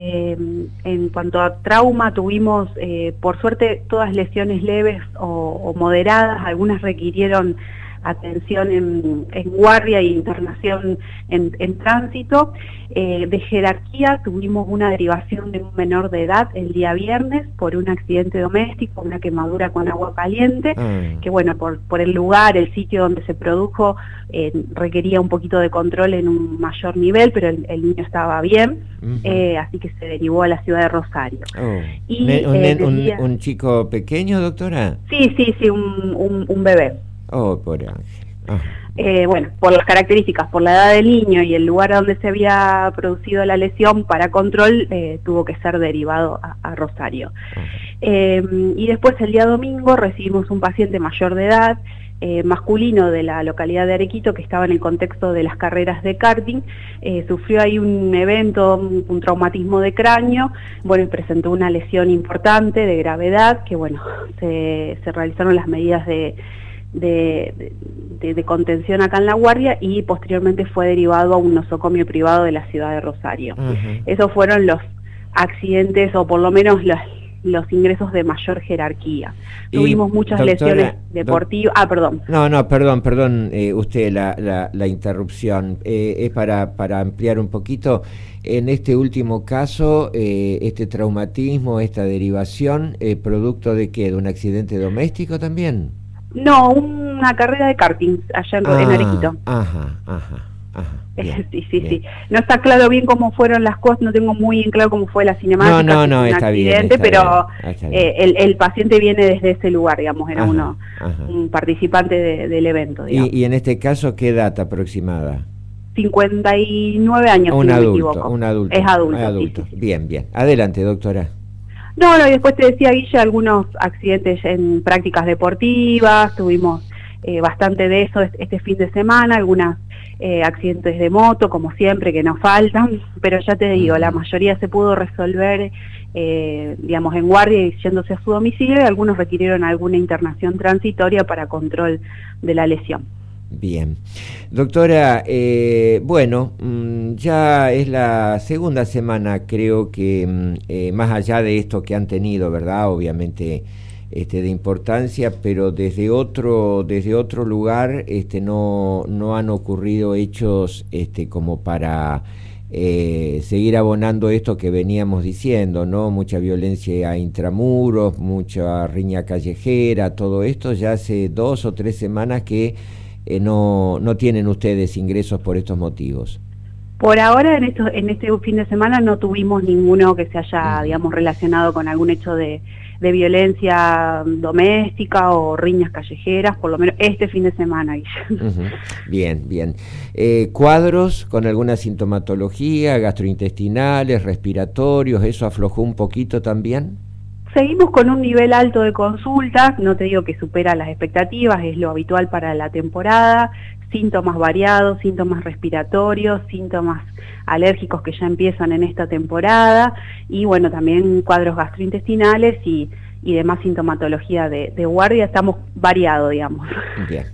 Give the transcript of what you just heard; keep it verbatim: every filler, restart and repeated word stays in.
Eh, en cuanto a trauma, tuvimos, eh, por suerte, todas lesiones leves o, o moderadas. Algunas requirieron atención en, en guardia e internación en, en tránsito. Eh, de jerarquía, tuvimos una derivación de un menor de edad el día viernes por un accidente doméstico, una quemadura con agua caliente, Mm. que bueno, por, por el lugar, el sitio donde se produjo, eh, requería un poquito de control en un mayor nivel, pero el, el niño estaba bien. Uh-huh. Eh, así que se derivó a la ciudad de Rosario. Oh. Y, Ne- un, eh, nen- un, decía, un chico pequeño, doctora? sí, sí, sí, un, un, un bebé. Oh, pobre Ángel. Ajá. Eh, bueno, por las características, por la edad del niño y el lugar donde se había producido la lesión, para control eh, tuvo que ser derivado a, a Rosario. Ajá. Eh, y después el día domingo recibimos un paciente mayor de edad, eh, masculino de la localidad de Arequito, que estaba en el contexto de las carreras de karting. Eh, sufrió ahí un evento, un, un traumatismo de cráneo, bueno, y presentó una lesión importante de gravedad, que bueno, se, se realizaron las medidas de De, de, de contención acá en La Guardia, y posteriormente fue derivado a un nosocomio privado de la ciudad de Rosario. Uh-huh. Esos fueron los accidentes, o por lo menos los, los ingresos de mayor jerarquía. Y, Tuvimos muchas doctora, lesiones deportivas. Ah, perdón. No, no, perdón, perdón, eh, usted la, la, la interrupción. Eh, es para, para ampliar un poquito. En este último caso, eh, este traumatismo, esta derivación, eh, ¿producto de qué? ¿De un accidente doméstico también? No, una carrera de karting allá en, ah, en Arequito. Ajá, ajá, ajá. Bien, sí, sí, bien. sí. No está claro bien cómo fueron las cosas, no tengo muy en claro cómo fue la cinemática. No, no, no, un está bien, accidente, está pero bien, está bien. Eh, el, el paciente viene desde ese lugar, digamos, era Ajá, uno, ajá. un participante de, del evento, digamos. Y, y en este caso, ¿qué edad aproximada? cincuenta y nueve años, Un si no me adulto, equivoco. un adulto. Es adulto, un adulto. Sí, sí. Bien, bien. Adelante, doctora. No, no, y después te decía, Guille, algunos accidentes en prácticas deportivas, tuvimos eh, bastante de eso este fin de semana, algunos eh, accidentes de moto, como siempre, que nos faltan, pero ya te digo, la mayoría se pudo resolver, eh, digamos, en guardia y yéndose a su domicilio, y algunos requirieron alguna internación transitoria para control de la lesión. Bien. Doctora, eh, bueno, mmm, ya es la segunda semana, creo que, mmm, eh, más allá de esto que han tenido, ¿verdad? Obviamente este, de importancia, pero desde otro, desde otro lugar este, no, no han ocurrido hechos este, como para eh, seguir abonando esto que veníamos diciendo, ¿no? Mucha violencia a intramuros, mucha riña callejera, todo esto ya hace dos o tres semanas que Eh, no, no tienen ustedes ingresos por estos motivos. Por ahora, en, esto, en este fin de semana, no tuvimos ninguno que se haya, Uh-huh. digamos, relacionado con algún hecho de, de violencia doméstica o riñas callejeras, por lo menos este fin de semana. Uh-huh. Bien, bien. Eh, ¿Cuadros con alguna sintomatología, gastrointestinales, respiratorios, eso aflojó un poquito también? Seguimos con un nivel alto de consultas, no te digo que supera las expectativas, es lo habitual para la temporada, síntomas variados, síntomas respiratorios, síntomas alérgicos que ya empiezan en esta temporada, y bueno, también cuadros gastrointestinales y, y demás sintomatología de, de guardia, estamos variados, digamos. Bien.